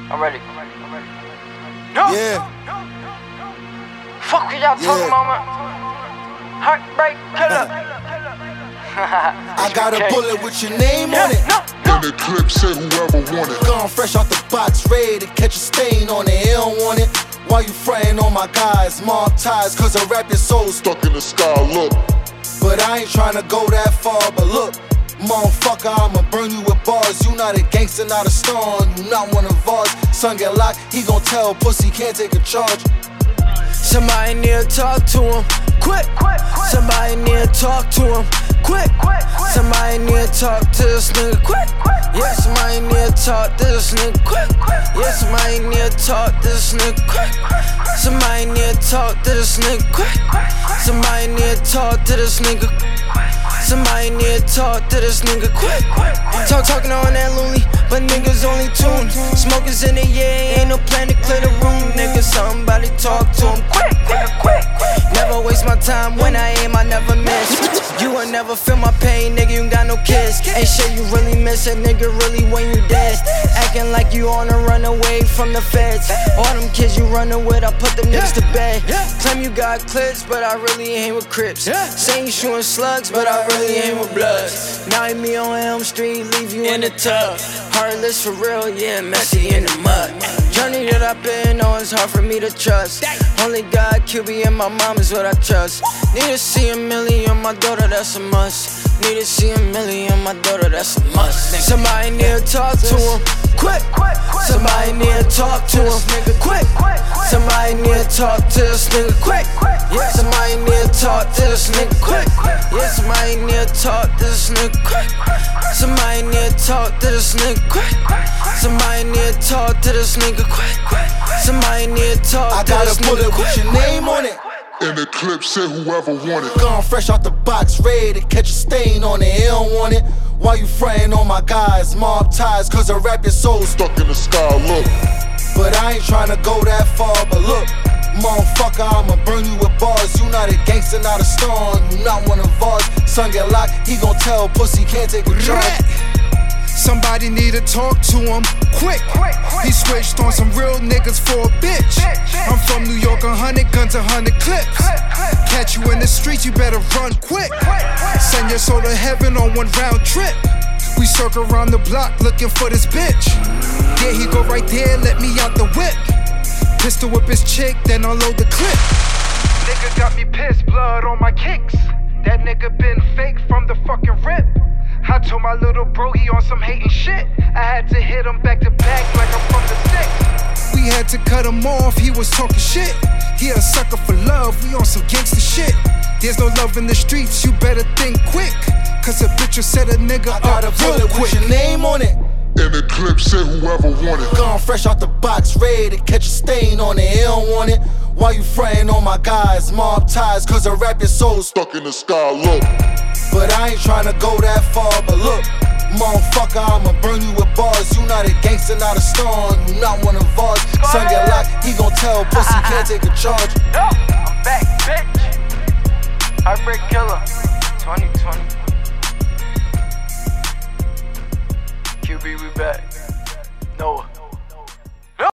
I'm ready. No. Yeah. Fuck what y'all talking about, man. Heartbreak killer. I got a bullet with your name on it. In the clip, say whoever want it. Gone fresh out the box, ready to catch a stain on it. He don't want it. Why you frontin' on my guys? Mob ties, cause I rap your soul Stuck in the sky, look. But I ain't tryna go that far, but look, motherfucker, I'ma burn you with bars. You not a gangster, not a star, you not one of ours. Son get locked, he gon' tell pussy can't take a charge. Somebody need to talk to him, quick. Somebody need to talk to him, quick. Somebody need to talk to this nigga, quick. Yeah, somebody need to talk to this nigga, quick. Yeah, somebody need to talk to this nigga, quick. Somebody need to talk to this nigga, quick. Somebody need to talk to this nigga. Somebody need to talk to this nigga, quick. Talking on that lonely, but niggas only tuned. Smokers in the air, ain't no plan to clear the room, nigga. Somebody talk to him, quick. Never waste my time when I aim, I never miss. You will never feel my pain, nigga, you got no kids. Ain't shit you really miss a nigga really when you dead. Acting like you on a run away from the feds. All them kids you running with, I put them niggas to bed. Claim you got clips, but I really ain't with Crips. Say you shooting slugs, but I really ain't with Bloods. Now you me on Elm Street, leave you in the tub. Heartless for real, yeah, messy in the mud. Journey that I've been on is hard for me to trust. Only God, QB, and my mom is what I trust. Need to see a million, my daughter, that's a must. Need to see a million, my daughter, that's a must. Somebody need to talk to him, quick. Somebody need to talk to him, nigga, quick. Somebody need to talk to this nigga, quick. Yeah, somebody need to talk to this nigga, quick. Yeah, somebody need to talk to this nigga, quick. Somebody need to talk to this nigga, quick. Somebody need to talk to this nigga, quick. Somebody need to talk to this nigga, quick. I got a bullet with your name on it. In the clip, say whoever want it. Gone fresh out the box, ready to catch a stain on it. He don't want it. Why you frontin' on my guys? Mob ties, cause I rap your soul Stuck in the sky, look. But I ain't tryna go that far, but look, motherfucker, I'ma burn you with bars. You not a gangster, not a star, you not one of ours. Son get locked, he gon' tell pussy can't take a charge. Somebody need to talk to him, quick. He switched on some real niggas for a bitch. I'm from New York, 100 guns, 100 clips. Catch you in the streets, you better run quick. Send your soul to heaven on one round trip. We circle around the block looking for this bitch. Yeah, he go right there, let me out the whip. Pistol whip his chick, then unload the clip. Nigga got me pissed, blood on my kicks. That nigga been fake from the fucking rip. I told my little bro he on some hating shit. I had to hit him back to back like I'm from the sticks. We had to cut him off, he was talking shit. He a sucker for love, we on some gangster shit. There's no love in the streets, you better think quick. Cause a bitch will set a nigga up real quick. I got a bullet with your name on it. In the clip, say whoever want it. Gone fresh out the box, ready to catch a stain on it. He don't want it. Why you frontin' on my guys? Mob ties, cause I rap your soul Stuck in the sky, look. But I ain't tryna go that far, but look, motherfucker, I'ma burn you with bars. You not a gangster, not a star, you not one of ours. Son get locked, he gon' tell pussy can't take a charge. I'm back, bitch. Heartbreak killer, 2020. QB, we back. Noah.